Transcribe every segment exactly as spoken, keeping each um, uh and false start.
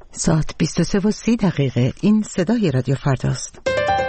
ساعت بیست و سه و سی دقیقه. این صدای رادیو فرداست.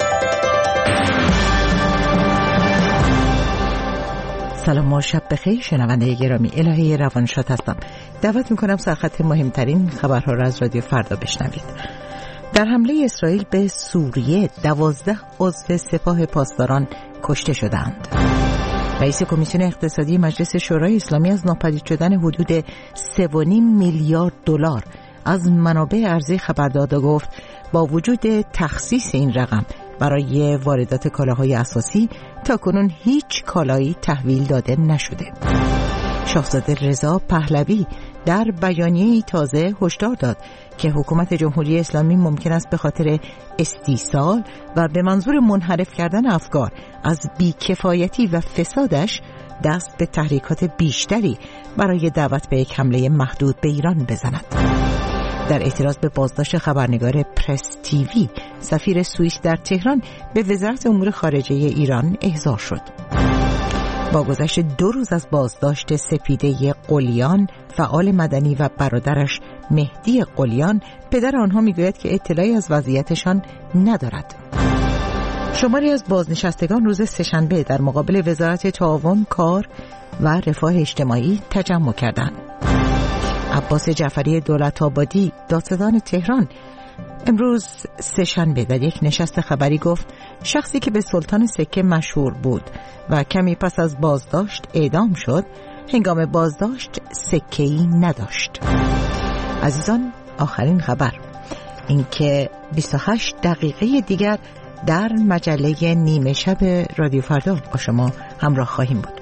سلام و شب بخیر شنونده گرامی. الهه روانشاد هستم. دعوت میکنم سرخط مهمترین خبرها را از رادیو فردا بشنوید. در حمله اسرائیل به سوریه دوازده عضو سپاه پاسداران کشته شدند. رئیس کمیسیون اقتصادی مجلس شورای اسلامی از ناپدید شدن حدود سه و نیم میلیارد دلار از منابع ارزی خبر داد و گفت با وجود تخصیص این رقم برای واردات کالاهای اساسی تاکنون هیچ کالایی تحویل داده نشده. شاهزاده رضا پهلوی در بیانیه‌ای تازه هشدار داد که حکومت جمهوری اسلامی ممکن است به خاطر استیصال و به منظور منحرف کردن افکار از بیکفایتی و فسادش دست به تحریکات بیشتری برای دعوت به یک حمله محدود به ایران بزند. در اعتراض به بازداشت خبرنگار پرس تیوی، سفیر سوئیس در تهران به وزارت امور خارجه ایران احضار شد. با گذشت دو روز از بازداشت سپیده قلیان، فعال مدنی و برادرش مهدی قلیان، پدر آنها میگوید که اطلاعی از وضعیتشان ندارد. شماری از بازنشستگان روز سه‌شنبه در مقابل وزارت تعاون، کار و رفاه اجتماعی تجمع کردند. عباس جعفری دولت‌آبادی، دادستان تهران، امروز سه‌شنبه در یک نشست خبری گفت شخصی که به سلطان سکه مشهور بود و کمی پس از بازداشت اعدام شد، هنگام بازداشت سکه‌ای نداشت. عزیزان، آخرین خبر این که بیست و هشت دقیقه دیگر در مجله نیمه شب رادیو فردا با شما همراه خواهیم بود.